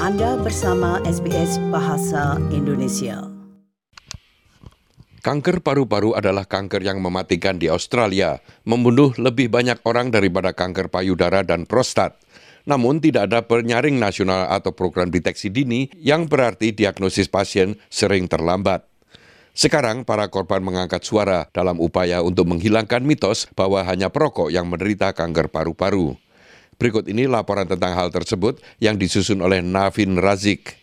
Anda bersama SBS Bahasa Indonesia. Kanker paru-paru adalah kanker yang mematikan di Australia, membunuh lebih banyak orang daripada kanker payudara dan prostat. Namun tidak ada penyaring nasional atau program deteksi dini yang berarti diagnosis pasien sering terlambat. Sekarang para korban mengangkat suara dalam upaya untuk menghilangkan mitos bahwa hanya perokok yang menderita kanker paru-paru. Berikut ini laporan tentang hal tersebut yang disusun oleh Navin Razik.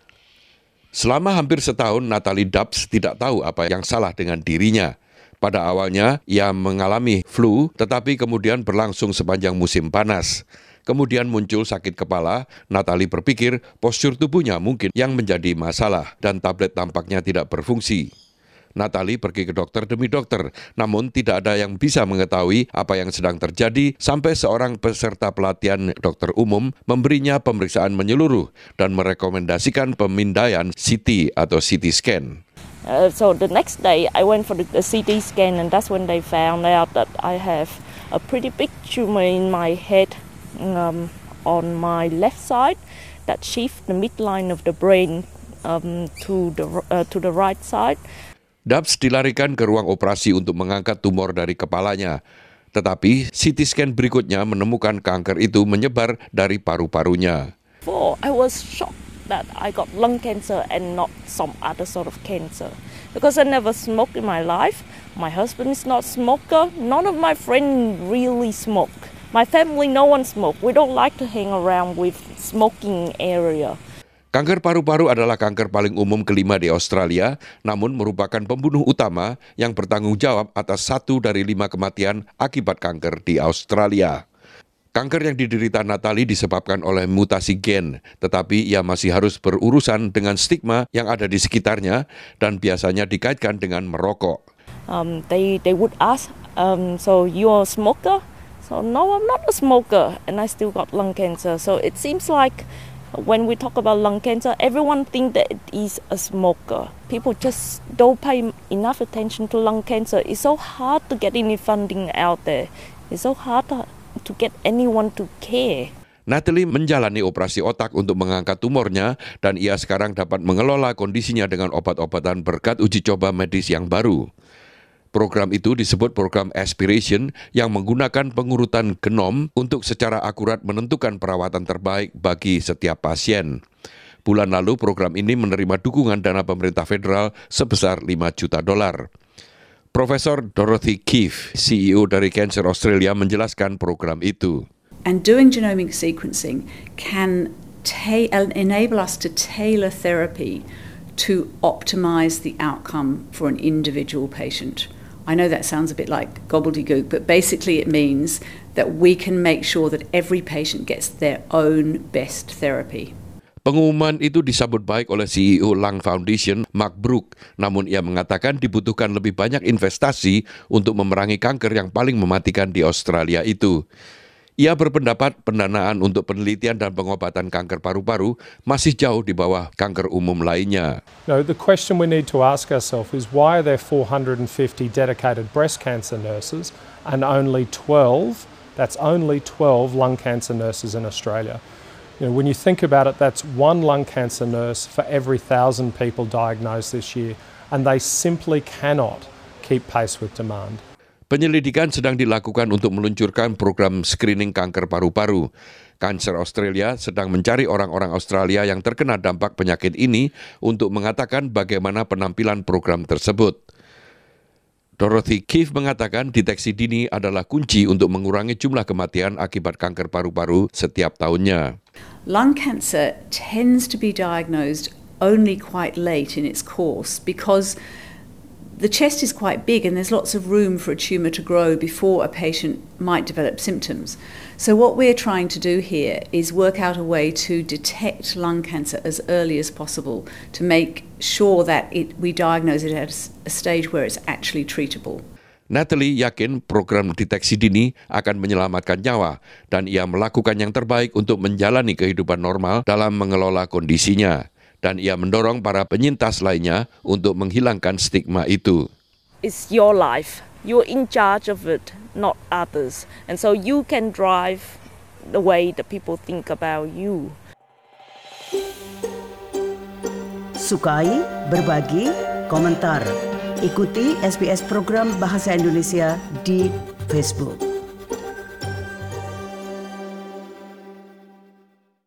Selama hampir setahun, Natalie Dubs tidak tahu apa yang salah dengan dirinya. Pada awalnya, ia mengalami flu, tetapi kemudian berlangsung sepanjang musim panas. Kemudian muncul sakit kepala, Natalie berpikir postur tubuhnya mungkin yang menjadi masalah dan tablet tampaknya tidak berfungsi. Natalie pergi ke dokter demi dokter, namun tidak ada yang bisa mengetahui apa yang sedang terjadi sampai seorang peserta pelatihan dokter umum memberinya pemeriksaan menyeluruh dan merekomendasikan pemindaian CT atau CT scan. So the next day I went for the CT scan and that's when they found out that I have a pretty big tumor in my head on my left side that shift the midline of the brain to the right side. Dubs dilarikan ke ruang operasi untuk mengangkat tumor dari kepalanya. Tetapi CT scan berikutnya menemukan kanker itu menyebar dari paru-parunya. I was shocked that I got lung cancer and not some other sort of cancer. Because I never smoked in my life. My husband is not a smoker. None of my friends really smoke. My family, no one smoke. We don't like to hang around with smoking area. Kanker paru-paru adalah kanker paling umum kelima di Australia, namun merupakan pembunuh utama yang bertanggung jawab atas 1 dari 5 kematian akibat kanker di Australia. Kanker yang diderita Natalie disebabkan oleh mutasi gen, tetapi ia masih harus berurusan dengan stigma yang ada di sekitarnya dan biasanya dikaitkan dengan merokok. They would ask, so you're a smoker? So no, I'm not a smoker, and I still got lung cancer. So it seems like when we talk about lung cancer, everyone thinks that it is a smoker. People just don't pay enough attention to lung cancer. It's so hard to get any funding out there. It's so hard to get anyone to care. Natalie menjalani operasi otak untuk mengangkat tumornya dan ia sekarang dapat mengelola kondisinya dengan obat-obatan berkat uji coba medis yang baru. Program itu disebut program Aspiration yang menggunakan pengurutan genom untuk secara akurat menentukan perawatan terbaik bagi setiap pasien. Bulan lalu program ini menerima dukungan dana pemerintah federal sebesar $5 juta. Profesor Dorothy Keefe, CEO dari Cancer Australia, menjelaskan program itu. And doing genomic sequencing can enable us to tailor therapy to optimize the outcome for an individual patient. I know that sounds a bit like gobbledygook, but basically it means that we can make sure that every patient gets their own best therapy. Pengumuman itu disambut baik oleh CEO Lung Foundation, Mark Brook, namun ia mengatakan dibutuhkan lebih banyak investasi untuk memerangi kanker yang paling mematikan di Australia itu. Ia berpendapat pendanaan untuk penelitian dan pengobatan kanker paru-paru masih jauh di bawah kanker umum lainnya. No, the question we need to ask ourselves is why are there 450 dedicated breast cancer nurses and only 12, that's only 12 lung cancer nurses in Australia. You know, when you think about it, that's one lung cancer nurse for every 1,000 people diagnosed this year, and they simply cannot keep pace with demand. Penyelidikan sedang dilakukan untuk meluncurkan program screening kanker paru-paru. Cancer Australia sedang mencari orang-orang Australia yang terkena dampak penyakit ini untuk mengatakan bagaimana penampilan program tersebut. Dorothy Keefe mengatakan deteksi dini adalah kunci untuk mengurangi jumlah kematian akibat kanker paru-paru setiap tahunnya. Lung cancer tends to be diagnosed only quite late in its course because the chest is quite big and there's lots of room for a tumour to grow before a patient might develop symptoms. So what we're trying to do here is work out a way to detect lung cancer as early as possible to make sure that we diagnose it at a stage where it's actually treatable. Natalie yakin program deteksi dini akan menyelamatkan nyawa dan ia melakukan yang terbaik untuk menjalani kehidupan normal dalam mengelola kondisinya. Dan ia mendorong para penyintas lainnya untuk menghilangkan stigma itu. It's your life. You're in charge of it, not others. And so you can drive the way that people think about you. Sukai, berbagi, komentar. Ikuti SBS program Bahasa Indonesia di Facebook.